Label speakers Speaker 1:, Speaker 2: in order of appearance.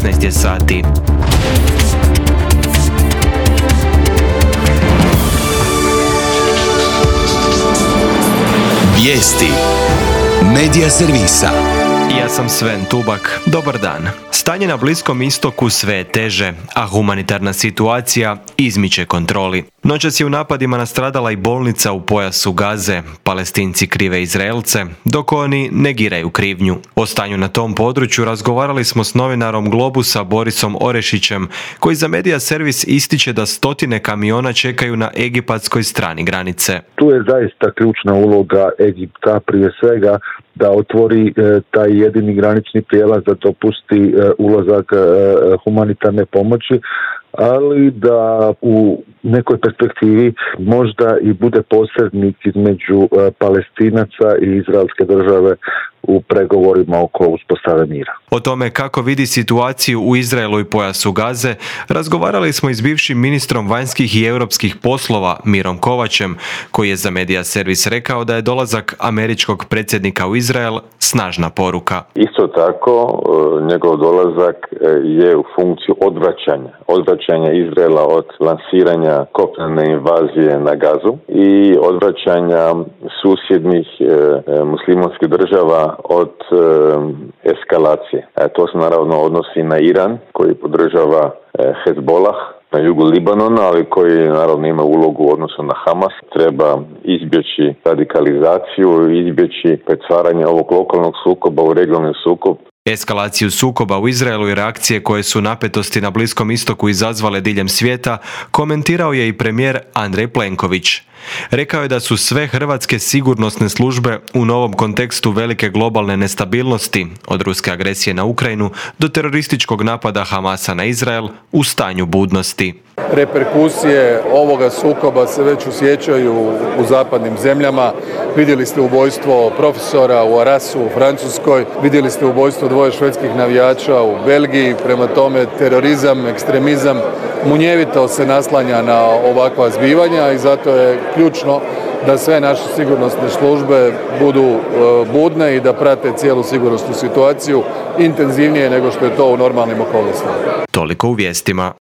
Speaker 1: 16 je sati.
Speaker 2: Vijesti Medija servisa.
Speaker 1: Ja sam Sven Tubak. Dobar dan. Stanje na Bliskom istoku sve je teže, a humanitarna situacija izmiče kontroli. Noćas je u napadima nastradala i bolnica u pojasu Gaze. Palestinci krive Izraelce, dok oni negiraju krivnju. O stanju na tom području razgovarali smo s novinarom Globusa Borisom Orešićem, koji za Medija servis ističe da stotine kamiona čekaju na egipatskoj strani granice.
Speaker 3: Tu je zaista ključna uloga Egipta, prije svega da otvori taj jedini granični prijelaz, da dopusti ulazak humanitarne pomoći, ali da u nekoj perspektivi možda i bude posrednik između Palestinaca i izraelske države u pregovorima oko uspostave mira.
Speaker 1: O tome kako vidi situaciju u Izraelu i pojasu Gaze razgovarali smo i s bivšim ministrom vanjskih i europskih poslova Mirom Kovačem, koji je za Medija servis rekao da je dolazak američkog predsjednika u Izrael snažna poruka.
Speaker 4: Isto tako, njegov dolazak je u funkciju odvraćanja Izraela od lansiranja kopnene invazije na Gazu i odvraćanja susjednih muslimanskih država od eskalacije. To se naravno odnosi na Iran, koji podržava Hezbollah na jugu Libanona, ali koji naravno ima ulogu u odnosu na Hamas. Treba izbjeći radikalizaciju, izbjeći pretvaranje ovog lokalnog sukoba u regionalni sukob.
Speaker 1: Eskalaciju sukoba u Izraelu i reakcije koje su napetosti na Bliskom istoku izazvale diljem svijeta komentirao je i premijer Andrej Plenković. Rekao je da su sve hrvatske sigurnosne službe u novom kontekstu velike globalne nestabilnosti, od ruske agresije na Ukrajinu do terorističkog napada Hamasa na Izrael, u stanju budnosti.
Speaker 5: Reperkusije ovoga sukoba se već osjećaju u zapadnim zemljama. Vidjeli ste ubojstvo profesora u Arasu u Francuskoj, vidjeli ste ubojstvo 2 švedskih navijača u Belgiji. Prema tome, terorizam, ekstremizam munjevito se naslanja na ovakva zbivanja i zato je ključno da sve naše sigurnosne službe budu budne i da prate cijelu sigurnosnu situaciju intenzivnije nego što je to u normalnim okolnostima.
Speaker 1: Toliko u vijestima.